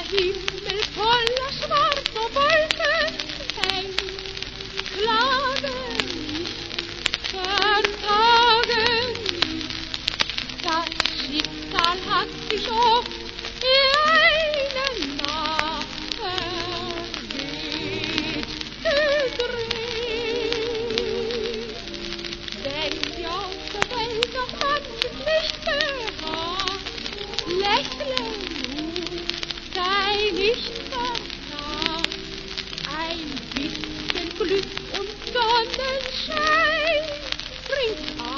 Himmel voller schwarzer Wolken, ein Klage nicht, vertragen nicht. Das Schicksal hat sich oft in eine Nacht gedreht. Wenn dir auf der Welt noch manches nicht behaart, lächle nur, sei nicht verzagt. Ein bisschen Glück und Sonnenschein bringt